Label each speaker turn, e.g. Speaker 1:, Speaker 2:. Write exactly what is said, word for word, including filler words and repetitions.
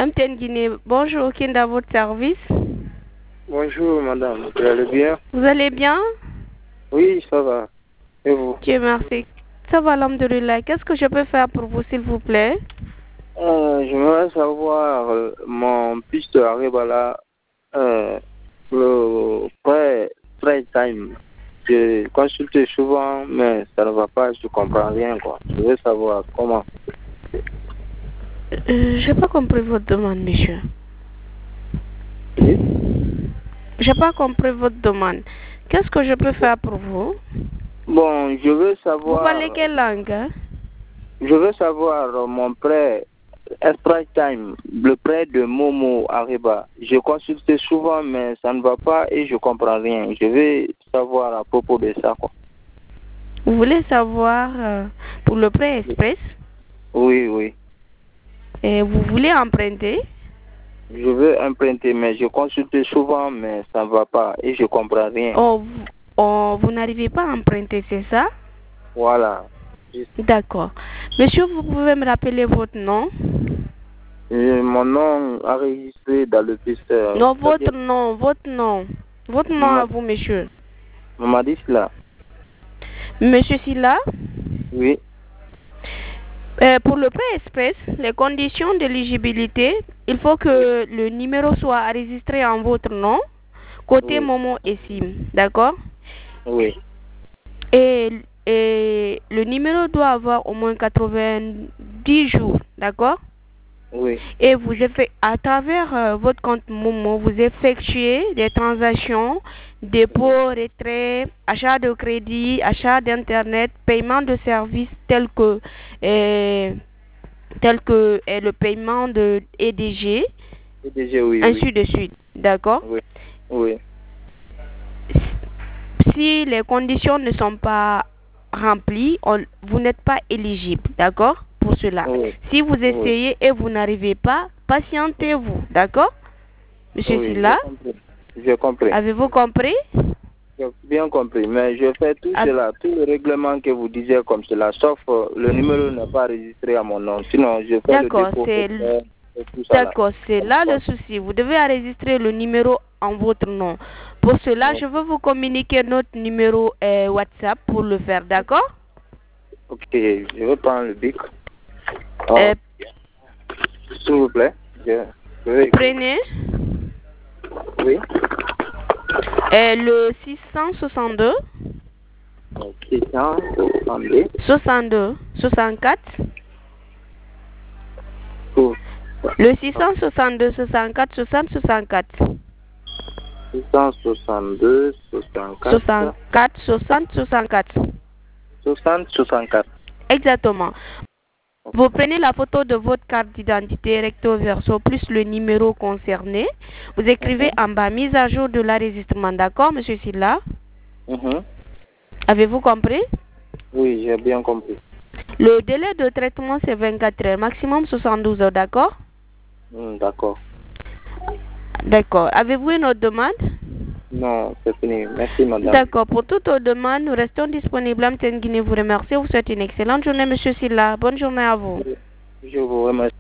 Speaker 1: M T N Guinée, bonjour, qui est dans votre service?
Speaker 2: Bonjour madame, vous allez bien?
Speaker 1: Vous allez bien?
Speaker 2: Oui, ça va. Et vous?
Speaker 1: Dieu merci. Ça va, alhamdoulilah. Qu'est-ce que je peux faire pour vous, s'il vous plaît?
Speaker 2: euh, J'aimerais savoir euh, mon piste arrive là, euh, le prêt, prêt time. Je consulte souvent, mais ça ne va pas, je comprends rien quoi. Je veux savoir comment.
Speaker 1: Euh, j'ai pas compris votre demande, monsieur.
Speaker 2: Oui?
Speaker 1: J'ai pas compris votre demande. Qu'est-ce que je peux faire pour vous?
Speaker 2: Bon, je veux
Speaker 1: Vous
Speaker 2: savoir.
Speaker 1: parlez quelle langue, hein?
Speaker 2: Je veux savoir euh, mon prêt, Sprite Time, le prêt de Momo Ariba. Je consulte souvent, mais ça ne va pas et je comprends rien. Je veux savoir à propos de ça, quoi.
Speaker 1: Vous voulez savoir euh, pour le prêt express?
Speaker 2: Oui, oui.
Speaker 1: Et vous voulez emprunter?
Speaker 2: Je veux emprunter, mais je consulte souvent, mais ça ne va pas et je comprends rien.
Speaker 1: Oh, vous, oh, vous n'arrivez pas à emprunter, c'est ça?
Speaker 2: Voilà.
Speaker 1: D'accord. Monsieur, vous pouvez me rappeler votre nom?
Speaker 2: Et mon nom enregistré dans le pisteur.
Speaker 1: Non, votre nom, votre nom. Votre nom à vous, monsieur.
Speaker 2: Mamadi Silla.
Speaker 1: Monsieur Silla?
Speaker 2: Oui.
Speaker 1: Euh, pour le prêt express, les conditions d'éligibilité, il faut que le numéro soit enregistré en votre nom, côté
Speaker 2: Oui.
Speaker 1: Momo et SIM, d'accord?
Speaker 2: Oui.
Speaker 1: Et, et le numéro doit avoir au moins quatre-vingt-dix jours, d'accord?
Speaker 2: Oui.
Speaker 1: Et vous effectuez, à travers euh, votre compte Momo, vous effectuez des transactions, dépôt, retrait, achat de crédit, achat d'internet, paiement de services tels que euh, tel que euh, le paiement de E D G,
Speaker 2: E D G, oui,
Speaker 1: ainsi
Speaker 2: oui.
Speaker 1: de suite, d'accord?
Speaker 2: Oui. Oui.
Speaker 1: Si les conditions ne sont pas remplies, on- vous n'êtes pas éligible, d'accord? Pour cela.
Speaker 2: Oui.
Speaker 1: Si vous
Speaker 2: Oui.
Speaker 1: essayez et vous n'arrivez pas, patientez-vous, d'accord? Monsieur
Speaker 2: Oui,
Speaker 1: Silla,
Speaker 2: j'ai compris. J'ai compris.
Speaker 1: avez-vous compris?
Speaker 2: J'ai bien compris, mais je fais tout
Speaker 1: Ab-
Speaker 2: cela, tout le règlement que vous disiez comme cela, sauf euh, le numéro n'est pas enregistré à mon nom. Sinon, je fais le
Speaker 1: D'accord,
Speaker 2: dépôt
Speaker 1: c'est
Speaker 2: et tout ça là.
Speaker 1: d'accord, c'est là le souci. Vous devez enregistrer le numéro en votre nom. Pour cela,
Speaker 2: Non.
Speaker 1: je veux vous communiquer notre numéro euh, WhatsApp pour le faire, d'accord?
Speaker 2: Ok, je vais prendre le bic. Oh,
Speaker 1: Euh,
Speaker 2: s'il vous plaît. Je, je vais écrire.
Speaker 1: Prenez
Speaker 2: Oui.
Speaker 1: euh, le six cent soixante-deux
Speaker 2: six cent soixante-deux.
Speaker 1: soixante-deux soixante-quatre.
Speaker 2: Pour
Speaker 1: Le six cent soixante-deux soixante-quatre soixante soixante-quatre.
Speaker 2: six cent soixante-deux soixante-quatre.
Speaker 1: soixante-quatre soixante soixante-quatre.
Speaker 2: soixante soixante-quatre.
Speaker 1: Exactement. Vous prenez la photo de votre carte d'identité recto verso plus le numéro concerné. Vous écrivez
Speaker 2: Mhm.
Speaker 1: en bas mise à jour de l'enregistrement. D'accord, monsieur Silla?
Speaker 2: Mhm.
Speaker 1: Avez-vous compris?
Speaker 2: Oui, j'ai bien compris.
Speaker 1: Le délai de traitement, c'est vingt-quatre heures, maximum soixante-douze heures. D'accord?
Speaker 2: Hmm, d'accord.
Speaker 1: D'accord. Avez-vous une autre demande?
Speaker 2: Non, c'est fini. Merci, madame.
Speaker 1: D'accord. Pour toute autre demande, nous restons disponibles. M T N Guinée vous remercie. Vous souhaite une excellente journée, monsieur Silla. Bonne journée à vous.
Speaker 2: Je vous remercie.